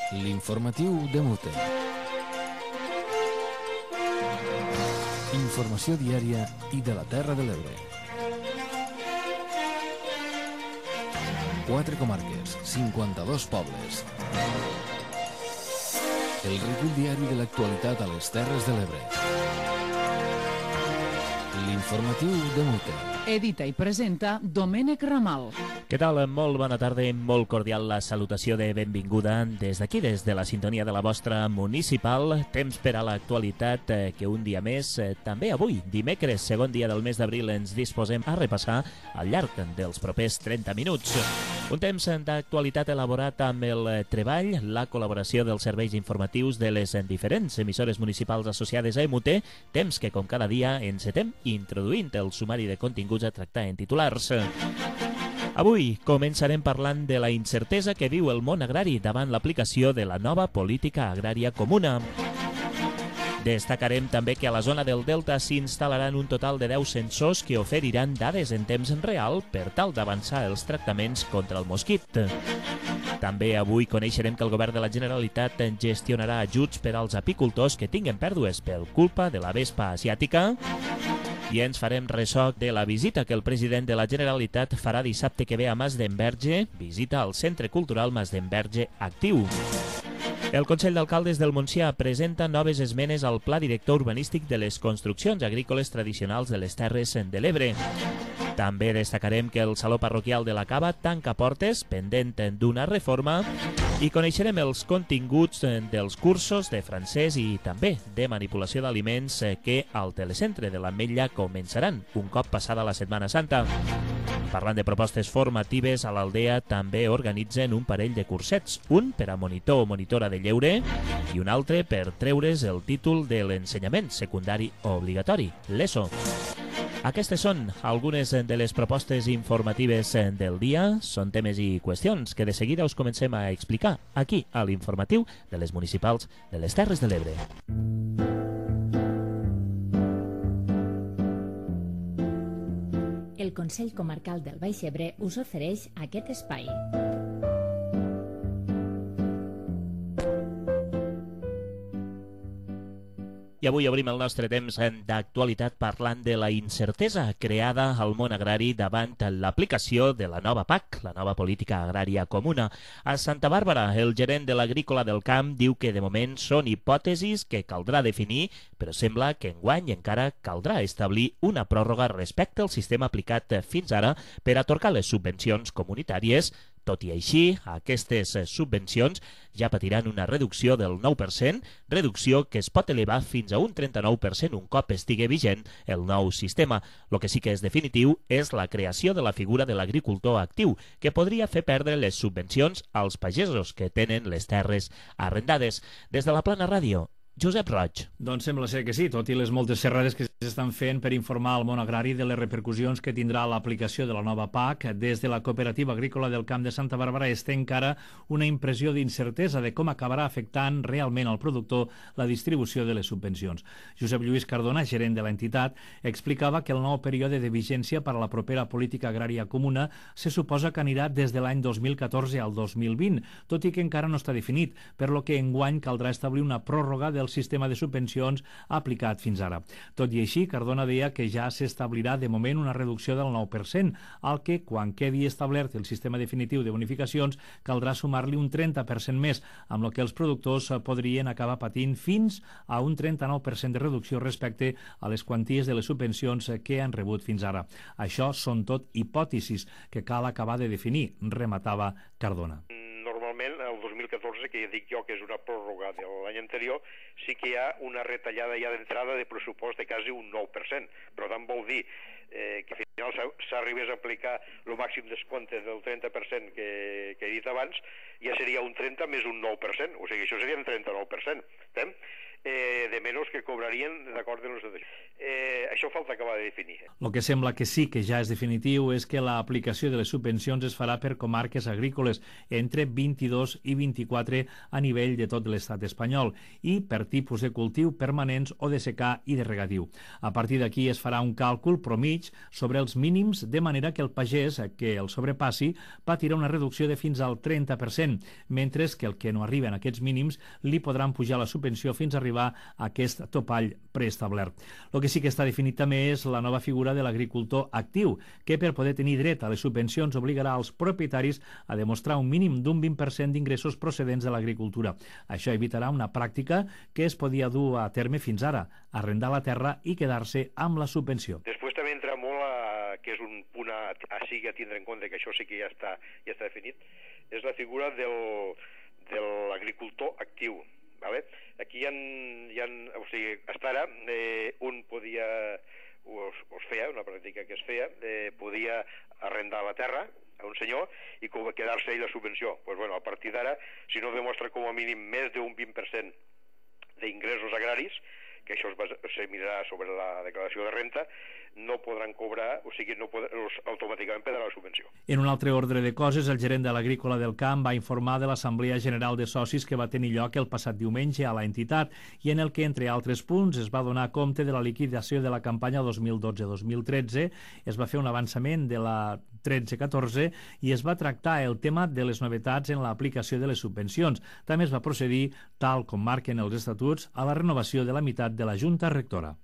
L'informatiu de Mute. Informació diària i de la Terra de l'Ebre. 4 comarques, 52 pobles. El recull diari de l'actualitat a les Terres de l'Ebre. L'informatiu de Mute. Edita i presenta Domènec Ramal. Què tal? Molt bona tarda i molt cordial la salutació de benvinguda des d'aquí, des de la sintonia de la vostra municipal. Temps per a l'actualitat que un dia més, també avui, dimecres, segon dia del mes d'abril, ens disposem a repassar al llarg dels propers 30 minuts. Un temps d'actualitat elaborat amb el treball, la col·laboració dels serveis informatius de les diferents emissores municipals associades a EMUTE, temps que com cada dia encetem introduint el sumari de continguts a tractar en titulars. Avui començarem parlant de la incertesa que viu el món agrari davant l'aplicació de la nova política agrària comuna. Destacarem també que a la zona del Delta s'instal·laran un total de 10 sensors que oferiran dades en temps real per tal d'avançar els tractaments contra el mosquit. També avui coneixerem que el govern de la Generalitat gestionarà ajuts per als apicultors que tinguen pèrdues per culpa de la vespa asiàtica. I ens farem ressò de la visita que el president de la Generalitat farà dissabte que ve a Mas d'Enverge, visita al Centre Cultural Mas d'Enverge Actiu. El Consell d'Alcaldes del Montsià presenta noves esmenes al Pla Director Urbanístic de les Construccions Agrícoles Tradicionals de les Terres de l'Ebre. També destacarem que el Saló Parroquial de la Cava tanca portes, pendent d'una reforma, i coneixerem els continguts dels cursos de francès i també de manipulació d'aliments que al Telecentre de l'Ametlla començaran un cop passada la Setmana Santa. Parlant de propostes formatives, a l'Aldea també organitzen un parell de cursets, un per a monitor o monitora de lleure i un altre per treure's el títol de l'ensenyament secundari obligatori, l'ESO. Aquestes són algunes de les propostes informatives del dia. Són temes i qüestions que de seguida us comencem a explicar aquí a l'informatiu de les municipals de les Terres de l'Ebre. El Consell Comarcal del Baix Ebre us ofereix aquest espai. I avui obrim el nostre temps d'actualitat parlant de la incertesa creada al món agrari davant l'aplicació de la nova PAC, la nova política agrària comuna. A Santa Bàrbara, el gerent de l'Agrícola del Camp diu que de moment són hipòtesis que caldrà definir, però sembla que enguany encara caldrà establir una pròrroga respecte al sistema aplicat fins ara per atorgar les subvencions comunitàries. Tot i així, aquestes subvencions ja patiran una reducció del 9%, reducció que es pot elevar fins a un 39% un cop estigui vigent el nou sistema. El que sí que és definitiu és la creació de la figura de l'agricultor actiu, que podria fer perdre les subvencions als pagesos que tenen les terres arrendades. Des de la Plana Ràdio, Josep Roig. Doncs sembla ser que sí, tot i les moltes xerrades que s'estan fent per informar al món agrari de les repercussions que tindrà l'aplicació de la nova PAC. Des de la Cooperativa Agrícola del Camp de Santa Bàrbara es té encara una impressió d'incertesa de com acabarà afectant realment al productor la distribució de les subvencions. Josep Lluís Cardona, gerent de l'entitat, explicava que el nou període de vigència per a la propera política agrària comuna se suposa que anirà des de l'any 2014 al 2020, tot i que encara no està definit, per lo que enguany caldrà establir una pròrroga del sistema de subvencions aplicat fins ara. Tot i així, Cardona deia que ja s'establirà de moment una reducció del 9%, al que, quan quedi establert el sistema definitiu de bonificacions, caldrà sumar-li un 30% més, amb el que els productors podrien acabar patint fins a un 39% de reducció respecte a les quanties de les subvencions que han rebut fins ara. Això són tot hipòtesis que cal acabar de definir, rematava Cardona. Normalment, el 2014, que ja dic jo que és una pròrroga de l'any anterior, sí que hi ha una retallada ja d'entrada de pressupost de quasi un 9%. Per tant, vol dir que al final s'arribés a aplicar el màxim descompte del 30% que he dit abans, ja seria un 30 més un 9%, o sigui, això seria un 39%. De menys que cobrarien d'acord amb els... Això falta acabar de definir. El que sembla que sí que ja és definitiu és que l'aplicació de les subvencions es farà per comarques agrícoles entre 22 i 24 a nivell de tot l'estat espanyol i per tipus de cultiu permanents o de secà i de regadiu. A partir d'aquí es farà un càlcul promig sobre els mínims de manera que el pagès que el sobrepassi patirà una reducció de fins al 30%, mentre que el que no arriben a aquests mínims li podran pujar la subvenció fins a arribar a aquest topall preestablert. El que sí que està definit també és la nova figura de l'agricultor actiu, que per poder tenir dret a les subvencions obligarà als propietaris a demostrar un mínim d'un 20% d'ingressos procedents de l'agricultura. Això evitarà una pràctica que es podia dur a terme fins ara, arrendar la terra i quedar-se amb la subvenció. Després també entra molt, que és un punt a tindre en compte, que això sí que ja està definit, és la figura de l'agricultor actiu. Vale? Aquí o sigui, hasta ara un podia, o es feia, una pràctica que es feia, podia arrendar la terra a un senyor i quedar-se ell la subvenció. Pues bueno, a partir d'ara, si no demostra com a mínim més d'un 20% d'ingressos agraris, que això es mirarà sobre la declaració de renta, no podran cobrar, o sigui, automàticament perdrà la subvenció. En un altre ordre de coses, el gerent de l'Agrícola del Camp va informar de l'Assemblea General de Socis que va tenir lloc el passat diumenge a la entitat i en el que, entre altres punts, es va donar compte de la liquidació de la campanya 2012-2013, es va fer un avançament de la 13-14 i es va tractar el tema de les novetats en l'aplicació de les subvencions. També es va procedir, tal com marquen els estatuts, a la renovació de la meitat de la Junta Rectora.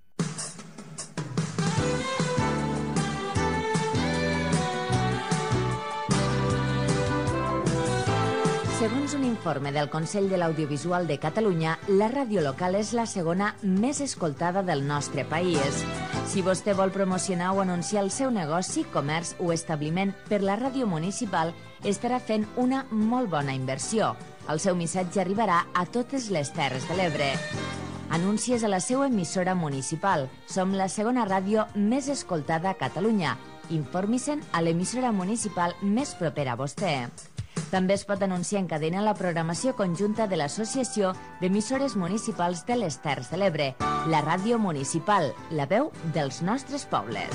Segons un informe del Consell de l'Audiovisual de Catalunya, la ràdio local és la segona més escoltada del nostre país. Si vostè vol promocionar o anunciar el seu negoci, comerç o establiment per la ràdio municipal, estarà fent una molt bona inversió. El seu missatge arribarà a totes les Terres de l'Ebre. Anuncies a la seva emissora municipal. Som la segona ràdio més escoltada a Catalunya. Informi-se'n a l'emissora municipal més propera a vostè. També es pot anunciar en cadena la programació conjunta de l'Associació d'Emissores Municipals de les Terres de l'Ebre, la ràdio municipal, la veu dels nostres pobles.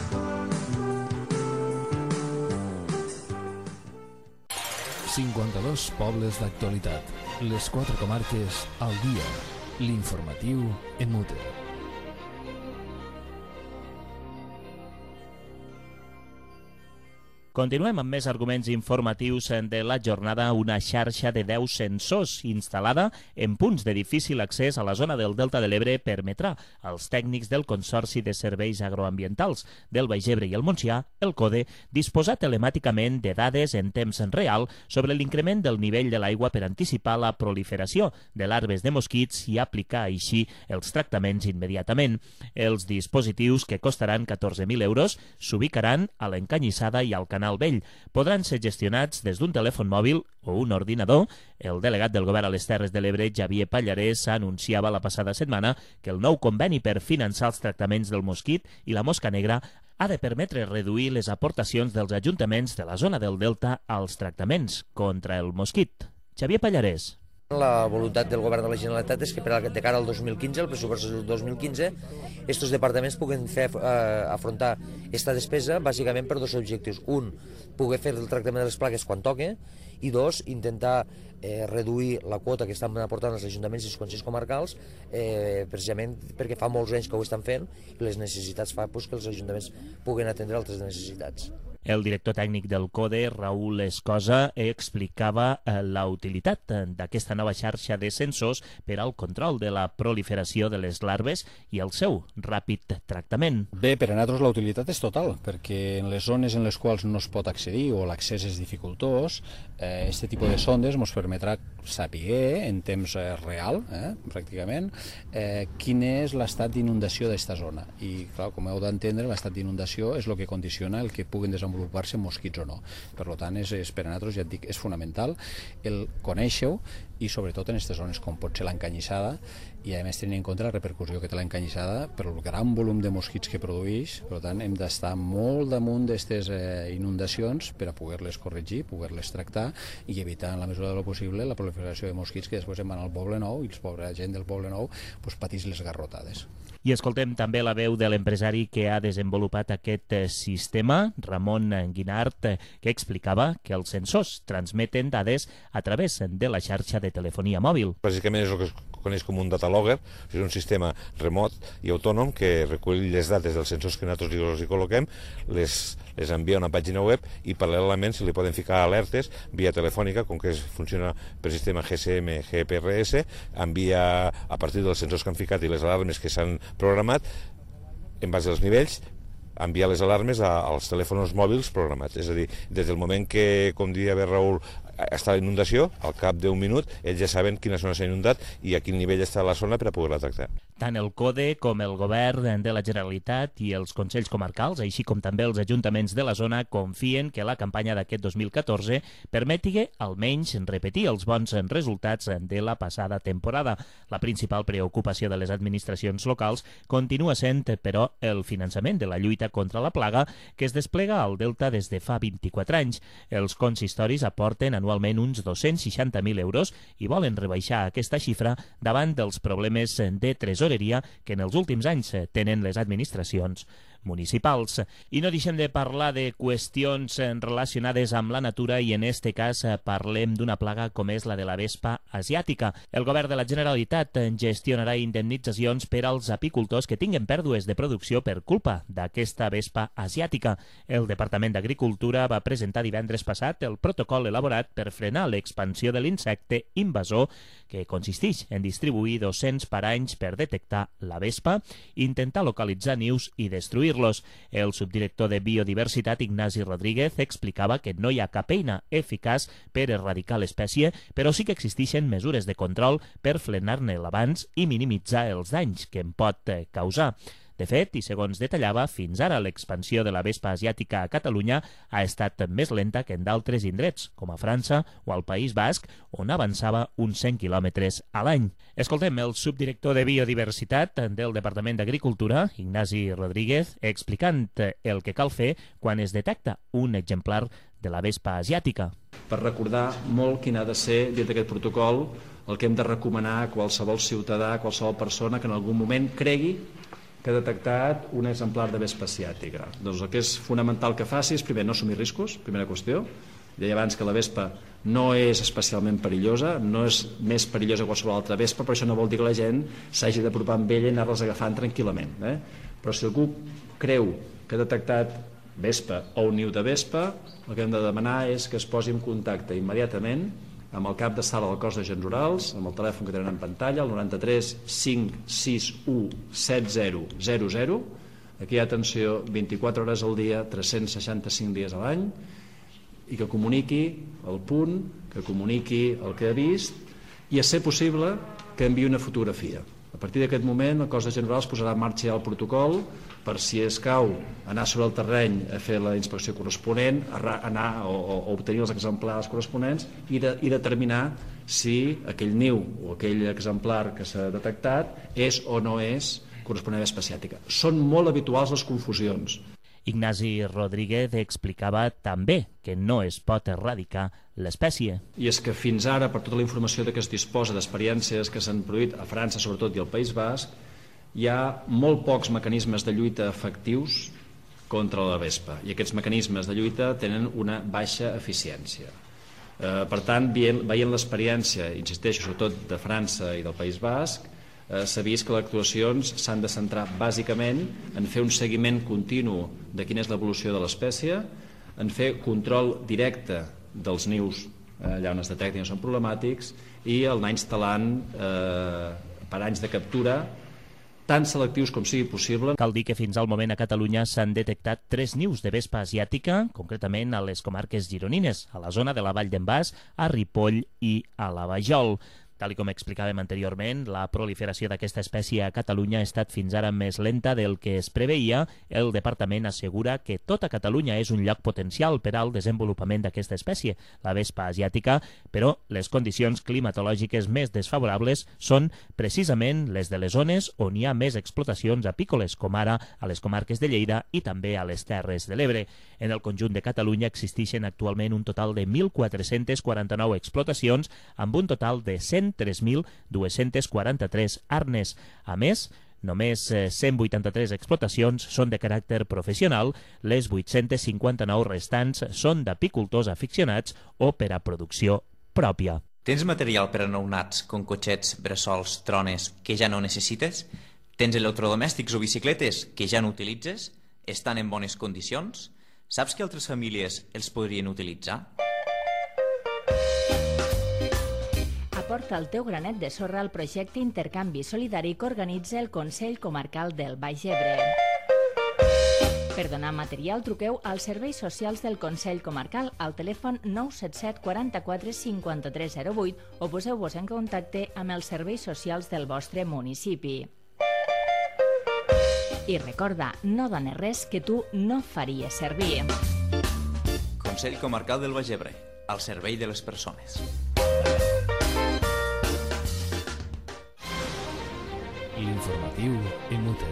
...52 pobles d'actualitat. Les 4 comarques al dia. L'informatiu en Mute. Continuem amb més arguments informatius de la jornada. Una xarxa de 10 sensors instal·lada en punts de difícil accés a la zona del Delta de l'Ebre permetrà als tècnics del Consorci de Serveis Agroambientals del Baix Ebre i el Montsià, el CODE, disposar telemàticament de dades en temps real sobre l'increment del nivell de l'aigua per anticipar la proliferació de larves de mosquits i aplicar així els tractaments immediatament. Els dispositius, que costaran 14.000 euros, s'ubicaran a l'Encanyissada i al Canal Vell. Podran ser gestionats des d'un telèfon mòbil o un ordinador. El delegat del Govern a les Terres de l'Ebre, Xavier Pallarès, anunciava la passada setmana que el nou conveni per finançar els tractaments del mosquit i la mosca negra ha de permetre reduir les aportacions dels ajuntaments de la zona del Delta als tractaments contra el mosquit. Xavier Pallarès. La voluntat del govern de la Generalitat és que de cara al 2015, el pressupost del 2015, aquests departaments puguen afrontar aquesta despesa bàsicament per dos objectius. Un, poder fer el tractament de les plagues quan toque, i dos, intentar reduir la quota que estan aportant els ajuntaments i els consells comarcals, precisament perquè fa molts anys que ho estan fent i les necessitats fa que els ajuntaments puguen atendre altres necessitats. El director tècnic del CODE, Raül Escosa, explicava la utilitat d'aquesta nova xarxa de sensors per al control de la proliferació de les larves i el seu ràpid tractament. Bé, per a nosaltres la utilitat és total, perquè en les zones en les quals no es pot accedir o l'accés és dificultós, aquest tipus de sondes ens permetrà saber en temps real, pràcticament, quin és l'estat d'inundació d'aquesta zona. I, clar, com heu d'entendre, l'estat d'inundació és el que condiciona el que puguen desenvolupar-se mosquits o no. Per tant, per a nosaltres, ja et dic, és fonamental el conèixer-ho i sobretot en aquestes zones com pot ser l'encanyissada, i a més tenint en compte la repercussió que té l'encanyissada per el gran volum de mosquits que produeix. Per tant, hem d'estar molt damunt d'aquestes inundacions per a poder-les corregir, poder-les tractar i evitar en la mesura del possible la proliferació de mosquits que després en van al Poble Nou i la gent del Poble Nou patís les garrotades. I escoltem també la veu de l'empresari que ha desenvolupat aquest sistema, Ramon Guinart, que explicava que els sensors transmeten dades a través de la xarxa de telefonia mòbil. Bàsicament és el que es coneix com un data logger, és un sistema remot i autònom que recull les dades dels sensors que nosaltres hi col·loquem, les envia a una pàgina web i paral·lelament se li poden ficar alertes via telefònica, com que funciona per sistema GSM, GPRS, envia a partir dels sensors que han ficat i les alarmes que s'han programat, en base als nivells, enviar les alarmes als telèfons mòbils programats. És a dir, des del moment que, com diria bé Raül, està la inundació, al cap d'un minut, ells ja saben quina zona s'ha inundat i a quin nivell està la zona per a poder-la tractar. Tant el CODE com el govern de la Generalitat i els consells comarcals, així com també els ajuntaments de la zona, confien que la campanya d'aquest 2014 permeti almenys repetir els bons resultats de la passada temporada. La principal preocupació de les administracions locals continua sent, però, el finançament de la lluita contra la plaga que es desplega al Delta des de fa 24 anys. Els consistoris aporten anualment uns 260.000 euros i volen rebaixar aquesta xifra davant dels problemes de tresoreria que en els últims anys tenen les administracions municipals. I no deixem de parlar de qüestions relacionades amb la natura i en este cas parlem d'una plaga com és la de la vespa asiàtica. El govern de la Generalitat gestionarà indemnitzacions per als apicultors que tinguen pèrdues de producció per culpa d'aquesta vespa asiàtica. El Departament d'Agricultura va presentar divendres passat el protocol elaborat per frenar l'expansió de l'insecte invasor, que consisteix en distribuir 200 paranys per detectar la vespa, intentar localitzar nius i destruir-los. El subdirector de Biodiversitat, Ignasi Rodríguez, explicava que no hi ha cap eina eficaç per erradicar l'espècie, però sí que existeixen mesures de control per frenar-ne l'avanç i minimitzar els danys que en pot causar. De fet, i segons detallava, fins ara l'expansió de la vespa asiàtica a Catalunya ha estat més lenta que en d'altres indrets, com a França o al País Basc, on avançava uns 100 quilòmetres a l'any. Escoltem el subdirector de Biodiversitat del Departament d'Agricultura, Ignasi Rodríguez, explicant el que cal fer quan es detecta un exemplar de la vespa asiàtica. Per recordar molt quin ha de ser, dit aquest protocol, el que hem de recomanar a qualsevol ciutadà, a qualsevol persona que en algun moment cregui que ha detectat un exemplar de vespa asiàtica. Doncs el que és fonamental que faci és, primer, no assumir riscos, primera qüestió. Deia abans que la vespa no és especialment perillosa, no és més perillosa que qualsevol altra vespa, però això no vol dir que la gent s'hagi d'apropar amb ella i anar-les agafant tranquil·lament. Però si algú creu que ha detectat vespa o un niu de vespa, el que hem de demanar és que es posi en contacte immediatament amb el cap de sala del cos d'agents rurals, amb el telèfon que tenen en pantalla, el 93 561 7000. Aquí hi ha atenció 24 hores al dia, 365 dies a l'any, i que comuniqui el punt, que comuniqui el que ha vist i, a ser possible, que enviï una fotografia. A partir d'aquest moment, el cos d'agents rurals posarà en marxa el protocol per, si escau, anar sobre el terreny a fer la inspecció corresponent, anar o obtenir els exemplars corresponents i determinar si aquell niu o aquell exemplar que s'ha detectat és o no és corresponent a vespa asiàtica. Són molt habituals les confusions. Ignasi Rodríguez explicava també que no es pot erradicar l'espècie. I és que fins ara, per tota la informació que es disposa d'experiències que s'han produït a França, sobretot, i al País Basc, hi ha molt pocs mecanismes de lluita efectius contra la vespa, i aquests mecanismes de lluita tenen una baixa eficiència. Per tant, veient l'experiència, insisteixo, sobretot de França i del País Basc, s'ha vist que les actuacions s'han de centrar bàsicament en fer un seguiment continu de quina és l'evolució de l'espècie, en fer control directe dels nius allà on es detectin que són problemàtics i anar instal·lant paranys de captura tan selectius com sigui possible. Cal dir que fins al moment a Catalunya s'han detectat 3 nius de vespa asiàtica, concretament a les comarques gironines, a la zona de la Vall d'en Bas, a Ripoll i a la Vajol. Tal com explicàvem anteriorment, la proliferació d'aquesta espècie a Catalunya ha estat fins ara més lenta del que es preveia. El departament assegura que tota Catalunya és un lloc potencial per al desenvolupament d'aquesta espècie, la vespa asiàtica, però les condicions climatològiques més desfavorables són precisament les de les zones on hi ha més explotacions apícoles, com ara a les comarques de Lleida i també a les Terres de l'Ebre. En el conjunt de Catalunya existeixen actualment un total de 1.449 explotacions, amb un total de 103.243 arnes. A més, només 183 explotacions són de caràcter professional, les 859 restants són d'apicultors aficionats o per a producció pròpia. Tens material per a nounats, com cotxets, bressols, trones, que ja no necessites? Tens electrodomèstics o bicicletes que ja no utilitzes? Estan en bones condicions? Saps que altres famílies els podrien utilitzar? Aporta el teu granet de sorra al projecte Intercanvi Solidari que organitza el Consell Comarcal del Baix Ebre. Per donar material, truqueu als serveis socials del Consell Comarcal al telèfon 977 44 5308 o poseu-vos en contacte amb els serveis socials del vostre municipi. I recorda, no dones res que tu no faries servir. Consell Comarcal del Baix Ebre, al servei de les persones. L'informatiu Emute.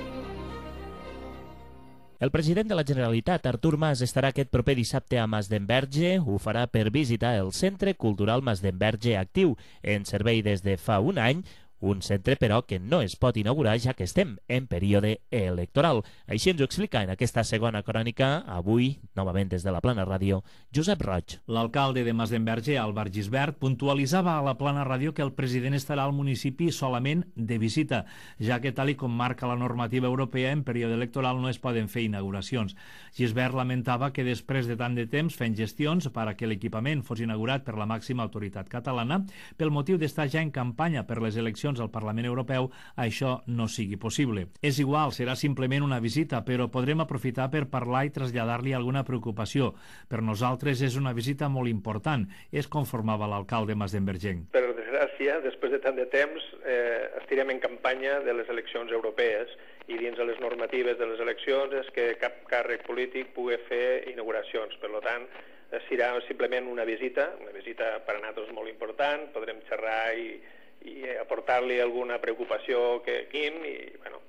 El president de la Generalitat, Artur Mas, estarà aquest proper dissabte a Masdenverge. Ho farà per visitar el Centre Cultural Masdenverge Actiu, en servei des de fa un any, un centre, però, que no es pot inaugurar ja que estem en període electoral. Així ens ho explica en aquesta segona crònica, avui, novament des de la Plana Ràdio, Josep Roig. L'alcalde de Masdenverge, Álvar Gisbert, puntualitzava a la Plana Ràdio que el president estarà al municipi solament de visita, ja que, tal com marca la normativa europea, en període electoral no es poden fer inauguracions. Gisbert lamentava que després de tant de temps fent gestions per a que l'equipament fos inaugurat per la màxima autoritat catalana, pel motiu d'estar ja en campanya per les eleccions al Parlament Europeu, això no sigui possible. És igual, serà simplement una visita, però podrem aprofitar per parlar i traslladar-li alguna preocupació. Per nosaltres és una visita molt important, es conformava l'alcalde masdenvergenc. Per desgràcia, després de tant de temps, estirem en campanya de les eleccions europees i dins de les normatives de les eleccions és que cap càrrec polític pugui fer inauguracions. Per tant, serà simplement una visita per a nosaltres molt important, podrem xerrar i aportar-li alguna preocupació que tinguin i, bueno,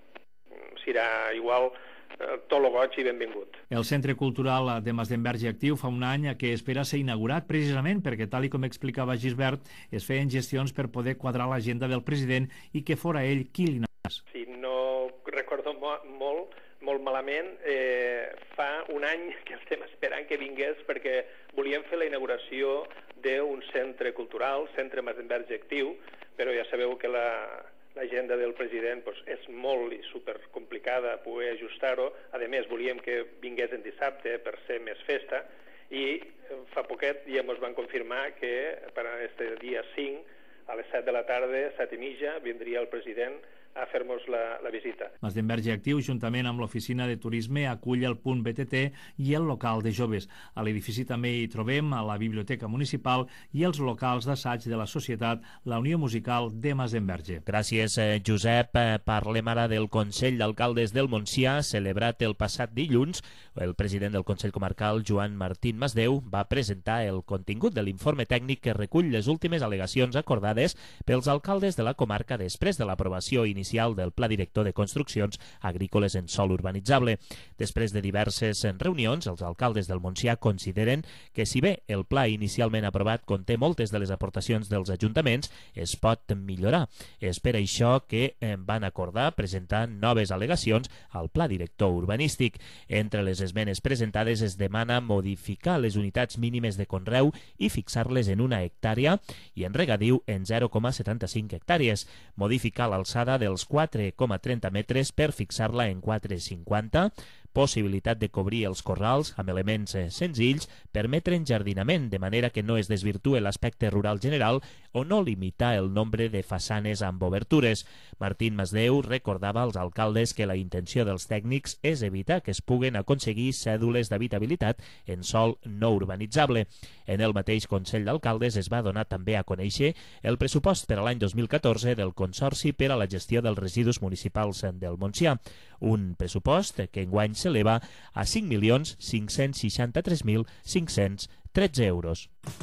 serà igual tot lo goig i benvingut. El Centre Cultural de Masdenverge Actiu fa un any que espera ser inaugurat precisament perquè, tal com explicava Gisbert, es feien gestions per poder quadrar l'agenda del president i que fora ell qui l'inaugurés. Si no recordo molt malament, fa un any que estem esperant que vingués perquè volíem fer la inauguració d'un centre cultural, Centre Masdenverge Actiu, però ja sabeu que l'agenda del president és molt i supercomplicada poder ajustar-ho. A més, volíem que vingués en dissabte per ser més festa i fa poquet ja ens van confirmar que per a este dia 5, a les 7 de la tarda, 7:30, vindria el president a fer-nos la visita. Masdenverge Actiu, juntament amb l'oficina de turisme, acull el punt BTT i el local de joves. A l'edifici també hi trobem a la biblioteca municipal i els locals d'assaig de la societat, la Unió Musical de Masdenverge. Gràcies, Josep. Parlem ara del Consell d'Alcaldes del Montsià, celebrat el passat dilluns. El president del Consell Comarcal, Joan Martín Masdeu, va presentar el contingut de l'informe tècnic que recull les últimes al·legacions acordades pels alcaldes de la comarca després de l'aprovació inicial del Pla Director de Construccions Agrícoles en Sòl Urbanitzable. Després de diverses reunions, els alcaldes del Montsià consideren que, si bé el pla inicialment aprovat conté moltes de les aportacions dels ajuntaments, es pot millorar. És per això que van acordar presentar noves al·legacions al Pla Director Urbanístic. Entre les esmenes presentades es demana modificar les unitats mínimes de conreu i fixar-les en 1 hectàrea i en regadiu en 0,75 hectàrees, modificar l'alçada dels 4,30 metres per fixar-la en 4,50, possibilitat de cobrir els corrals amb elements senzills, permetre enjardinament de manera que no es desvirtue l'aspecte rural general o no limitar el nombre de façanes amb obertures. Martín Masdeu recordava als alcaldes que la intenció dels tècnics és evitar que es puguen aconseguir cèdules d'habitabilitat en sòl no urbanitzable. En el mateix Consell d'Alcaldes es va donar també a conèixer el pressupost per a l'any 2014 del Consorci per a la gestió dels residus municipals del Montsià, un pressupost que enguany s'eleva a 5.563.513 euros.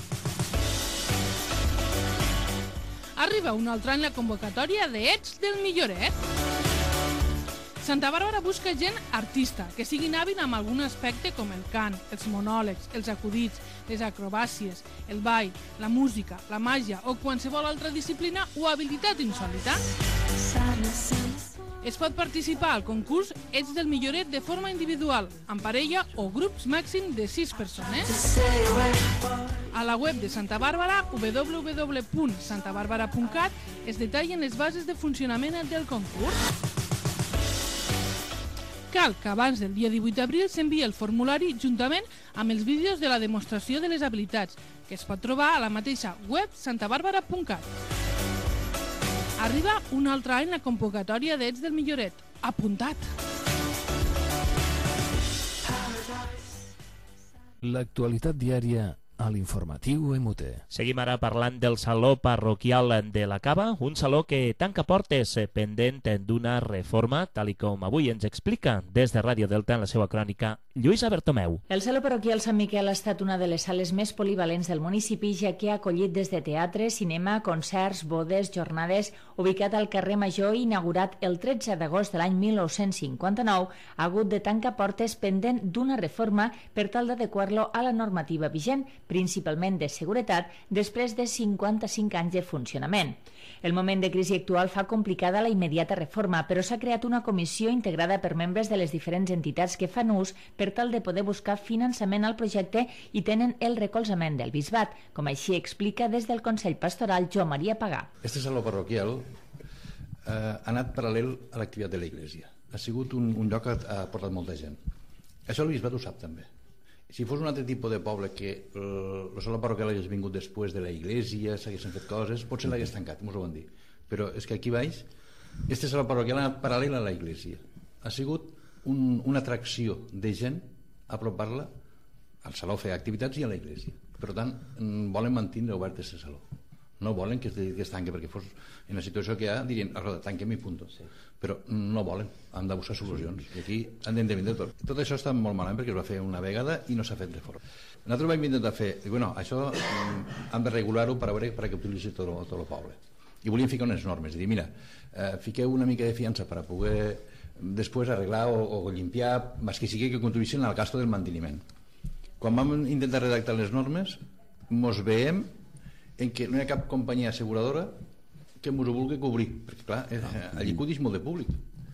Arriba un altre any la convocatòria de Ets del Milloret. Santa Bàrbara busca gent artista, que siguin hàbil amb algun aspecte com el cant, els monòlegs, els acudits, les acrobàcies, el ball, la música, la màgia o qualsevol altra disciplina o habilitat insòlita. Es pot participar al concurs Ets del Milloret de forma individual, en parella o grups màxim de 6 persones. A la web de Santa Bàrbara, www.santabarbara.cat, es detallen les bases de funcionament del concurs. Cal que abans del dia 18 d'abril s'enviï el formulari juntament amb els vídeos de la demostració de les habilitats, que es pot trobar a la mateixa web santabarbara.cat. Arriba un altre any la convocatòria d'Ets del Milloret. Apuntat! L'actualitat diària a l'informatiu MUT. Seguim ara parlant del Saló Parroquial de la Cava, un saló que tanca portes pendent d'una reforma, tal com avui ens explica des de Ràdio Delta en la seva crònica Lluïsa Bertomeu. El Saló Parroquial Sant Miquel ha estat una de les sales més polivalents del municipi, ja que ha acollit des de teatre, cinema, concerts, bodes, jornades. Ubicat al carrer Major i inaugurat el 13 d'agost de l'any 1959, ha hagut de tancar portes pendent d'una reforma per tal d'adequar-lo a la normativa vigent, principalment de seguretat, després de 55 anys de funcionament. El moment de crisi actual fa complicada la immediata reforma, però s'ha creat una comissió integrada per membres de les diferents entitats que fan ús per tal de poder buscar finançament al projecte i tenen el recolzament del Bisbat, com així explica des del Consell Pastoral Joan Maria Pagà. Este saló parroquial ha anat paral·lel a l'activitat de l'Església. Ha sigut un lloc que ha portat molta gent. Això el Bisbat ho sap també. Si fos un altre tipus de poble que el saló parroquial hagués vingut després de la iglesia, s'haguessin fet coses, potser l'hagués tancat, ens ho van dir. Però és que aquí baix, este saló parroquial ha anat paral·lel a la iglesia. Ha sigut una atracció de gent a apropar-la al saló, fer activitats i a la iglesia. Per tant, volen mantenir obert aquest saló. No volen que es tanqui, perquè fos en la situació que hi ha, dirien, tanquem i punt. Però no volen, han de buscar solucions. I aquí han d'intervenir tot. Tot això està molt malament perquè es va fer una vegada i no s'ha fet reforma. Nosaltres vam intentar fer, bueno, això hem de regular-ho perquè utilitzi tot el poble. I volíem ficar unes normes, dir, mira, fiqueu una mica de fiança per a poder després arreglar o limpiar, més que sigui que contribuïssin al gasto del manteniment. Quan vam intentar redactar les normes, mos veiem en què no hi ha cap companyia asseguradora que ens ho vulgui cobrir, perquè clar, allí acudix molt de públic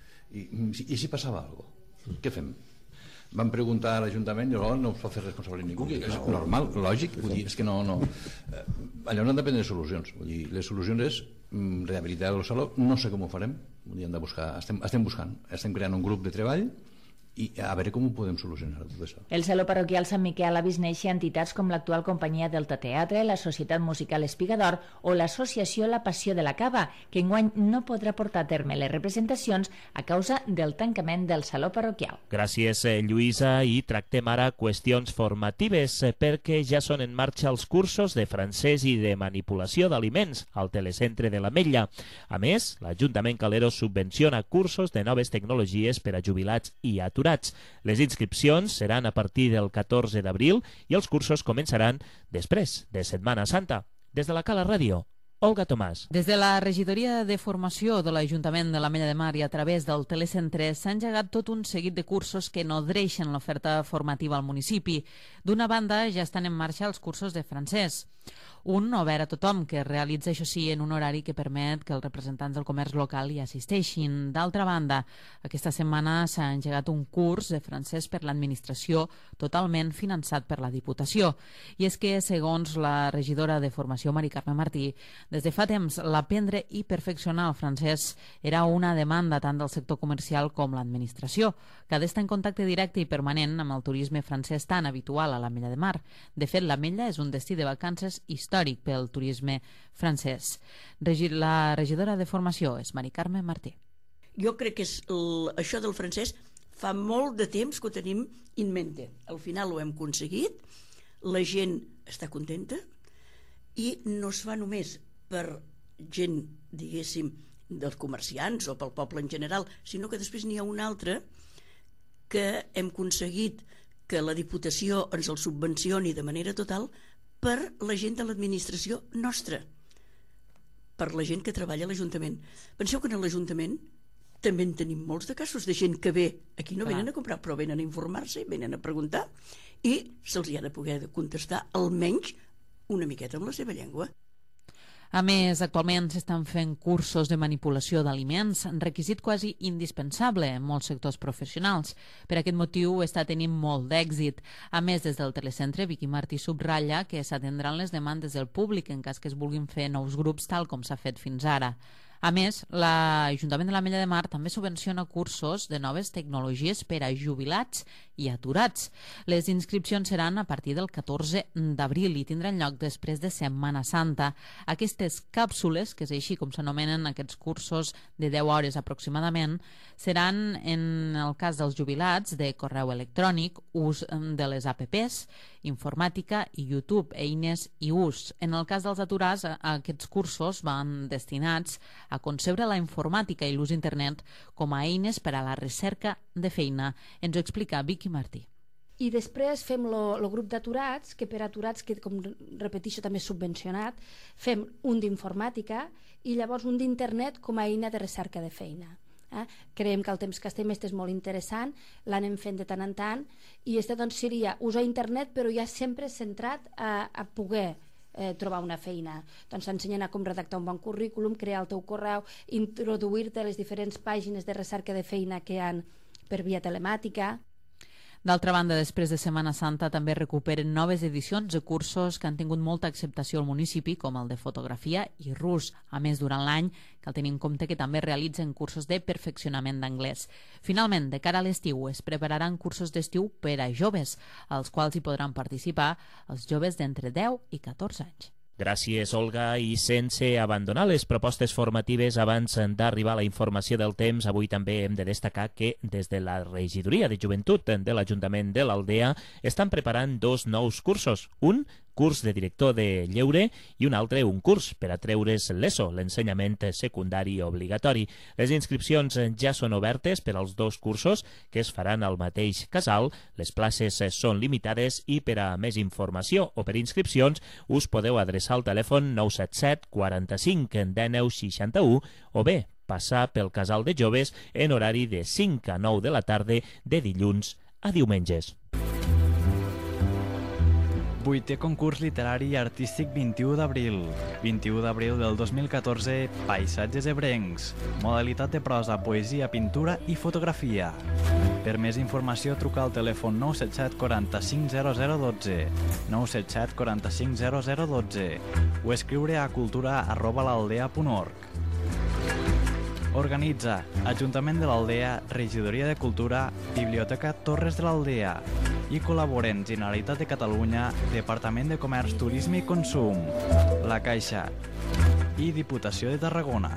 i si passava alguna cosa, què fem? Vam preguntar a l'Ajuntament i no us pot fer responsable ningú, que és normal, lògic, vull dir, és que no allò no han de prendre solucions, vull dir, les solucions és rehabilitar el saló, no sé com ho farem, vull dir, hem de buscar, estem buscant, estem creant un grup de treball i a veure com ho podem solucionar tot això. El Saló Parroquial Sant Miquel ha vist néixer entitats com l'actual companyia Delta Teatre, la Societat Musical Espigador o l'associació La Passió de la Cava, que enguany no podrà portar a terme les representacions a causa del tancament del Saló Parroquial. Gràcies, Lluïsa, i tractem ara qüestions formatives perquè ja són en marxa els cursos de francès i de manipulació d'aliments al telecentre de l'Ametlla. A més, l'Ajuntament Calero subvenciona cursos de noves tecnologies per a jubilats i aturats. Les inscripcions seran a partir del 14 d'abril i els cursos començaran després de Setmana Santa. Des de la Cala Ràdio, Olga Tomàs. Des de la regidoria de formació de l'Ajuntament de l'Ametlla de Mar i a través del telecentre s'ha engegat tot un seguit de cursos que nodreixen l'oferta formativa al municipi. D'una banda, ja estan en marxa els cursos de francès. Un obert a tothom, que es realitza, això sí, en un horari que permet que els representants del comerç local hi assisteixin. D'altra banda, aquesta setmana s'ha engegat un curs de francès per l'administració totalment finançat per la Diputació. I és que, segons la regidora de Formació, Mari Carme Martí, des de fa temps l'aprendre i perfeccionar el francès era una demanda tant del sector comercial com l'administració, que ha d'estar en contacte directe i permanent amb el turisme francès tan habitual a l'Ametlla de Mar. De fet, l'Ametlla és un destí de vacances històric pel turisme francès. La regidora de Formació és Mari Carme Martí. Jo crec que això del francès fa molt de temps que ho tenim en mente. Al final ho hem aconseguit, la gent està contenta i no es fa només per gent, diguéssim, dels comerciants o pel poble en general, sinó que després n'hi ha una altra que hem aconseguit que la Diputació ens el subvencioni de manera total per la gent de l'administració nostra, per la gent que treballa a l'Ajuntament. Penseu que en l'Ajuntament també en tenim molts de casos de gent que ve, aquí no venen a comprar, però venen a informar-se, venen a preguntar, i se'ls hi ha de poder contestar almenys una miqueta amb la seva llengua. A més, actualment s'estan fent cursos de manipulació d'aliments, requisit quasi indispensable en molts sectors professionals. Per aquest motiu està tenint molt d'èxit. A més, des del telecentre, Vicky Martí subratlla que s'atendran les demandes del públic en cas que es vulguin fer nous grups tal com s'ha fet fins ara. A més, l'Ajuntament de l'Ametlla de Mar també subvenciona cursos de noves tecnologies per a jubilats i aturats. Les inscripcions seran a partir del 14 d'abril i tindran lloc després de Setmana Santa. Aquestes càpsules, que és així com s'anomenen aquests cursos de 10 hores aproximadament, seran, en el cas dels jubilats, de correu electrònic, ús de les APPs, informàtica i YouTube, eines i ús. En el cas dels aturats, aquests cursos van destinats a concebre la informàtica i l'ús d'internet com a eines per a la recerca de feina. Ens ho explica Vicky Martí. I després fem el grup d'aturats, que per aturats, que com repeteixo també és subvencionat, fem un d'informàtica i llavors un d'internet com a eina de recerca de feina. Creiem que el temps que estem és molt interessant, l'anem fent de tant en tant, i doncs seria usar internet però ja sempre centrat a poder trobar una feina. Doncs t'ensenyen a com redactar un bon currículum, crear el teu correu, introduir-te a les diferents pàgines de recerca de feina que hi ha per via telemàtica. D'altra banda, després de Setmana Santa també recuperen noves edicions de cursos que han tingut molta acceptació al municipi, com el de fotografia i rus. A més, durant l'any, cal tenir en compte que també realitzen cursos de perfeccionament d'anglès. Finalment, de cara a l'estiu, es prepararan cursos d'estiu per a joves, als quals hi podran participar els joves d'entre 10 i 14 anys. Gràcies, Olga. I sense abandonar les propostes formatives abans d'arribar a la informació del temps, avui també hem de destacar que des de la Regidoria de Joventut de l'Ajuntament de l'Aldea estan preparant 2 nous cursos. Un curs de director de lleure i un altre un curs per a treure's l'ESO, l'ensenyament secundari obligatori. Les inscripcions ja són obertes per als 2 cursos que es faran al mateix casal. Les places són limitades i per a més informació o per inscripcions us podeu adreçar al telèfon 977 45 19 61 o bé passar pel casal de joves en horari de 5 a 9 de la tarda de dilluns a diumenges. 8è concurs literari i artístic 21 d'abril. 21 d'abril del 2014, Paisatges ebrencs. Modalitat de prosa, poesia, pintura i fotografia. Per més informació, truca al telèfon 977 45 0012, 977 45 0012 o escriure a cultura@l'aldea.org. Organitza Ajuntament de l'Aldea, Regidoria de Cultura, Biblioteca Torres de l'Aldea i col·laboren Generalitat de Catalunya, Departament de Comerç, Turisme i Consum, La Caixa i Diputació de Tarragona.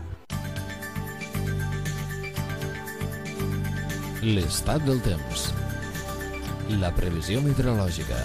L'estat del temps. La previsió meteorològica.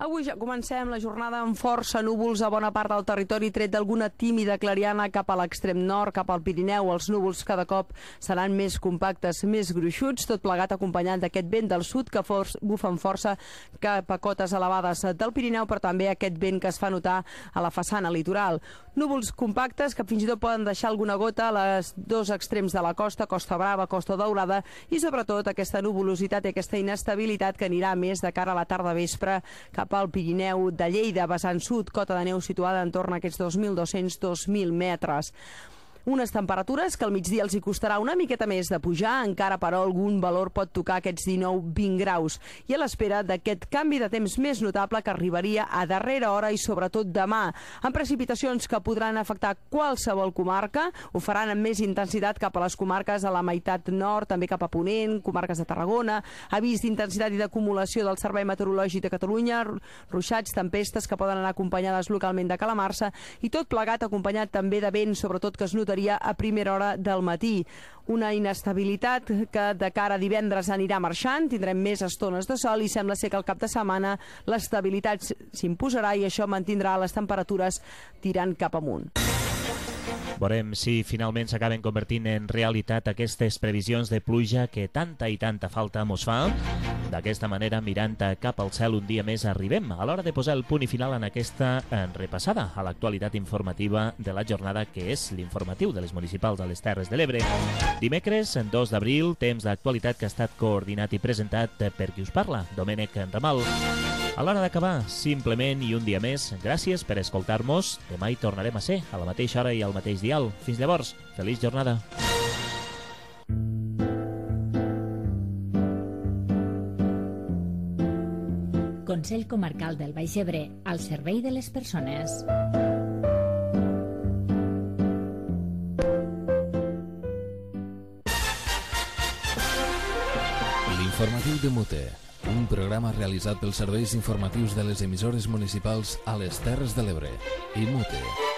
Avui ja comencem la jornada amb força núvols a bona part del territori, tret d'alguna tímida clariana cap a l'extrem nord, cap al Pirineu. Els núvols cada cop seran més compactes, més gruixuts, tot plegat acompanyat d'aquest vent del sud que bufa amb força cap a cotes elevades del Pirineu, però també aquest vent que es fa notar a la façana litoral. Núvols compactes que fins i tot poden deixar alguna gota a les dos extrems de la costa, Costa Brava, Costa Daurada, i sobretot aquesta nuvolositat i aquesta inestabilitat que anirà més de cara a la tarda vespre cap al Pirineu de Lleida, vessant sud, cota de neu situada en torn a aquests 2.200-2.000 metres. Unes temperatures que al migdia els hi costarà una miqueta més de pujar, encara però algun valor pot tocar aquests 19-20 graus. I a l'espera d'aquest canvi de temps més notable que arribaria a darrera hora i sobretot demà, amb precipitacions que podran afectar qualsevol comarca, ho faran amb més intensitat cap a les comarques a la meitat nord, també cap a Ponent, comarques de Tarragona, avís d'intensitat i d'acumulació del Servei Meteorològic de Catalunya, ruixats, tempestes que poden anar acompanyades localment de calamarsa i tot plegat acompanyat també de vent, sobretot que es notaria a primera hora del matí. Una inestabilitat que de cara a divendres anirà marxant, tindrem més estones de sol i sembla ser que al cap de setmana l'estabilitat s'imposarà i això mantindrà les temperatures tirant cap amunt. Veurem si finalment s'acaben convertint en realitat aquestes previsions de pluja que tanta i tanta falta mos fa. D'aquesta manera, mirant cap al cel un dia més, arribem a l'hora de posar el punt i final en aquesta repassada a l'actualitat informativa de la jornada, que és l'informatiu de les municipals de les Terres de l'Ebre. Dimecres, 2 d'abril, temps d'actualitat que ha estat coordinat i presentat per qui us parla, Domènec Ramal. A l'hora d'acabar, simplement i un dia més, gràcies per escoltar-nos. Demà hi tornarem a ser, a la mateixa hora i al mateix dial. Fins llavors, feliç jornada. Consell Comarcal del Baix Ebre, al servei de les persones. L'informatiu de Mute, un programa realitzat pels serveis informatius de les emissores municipals a les Terres de l'Ebre i Mute.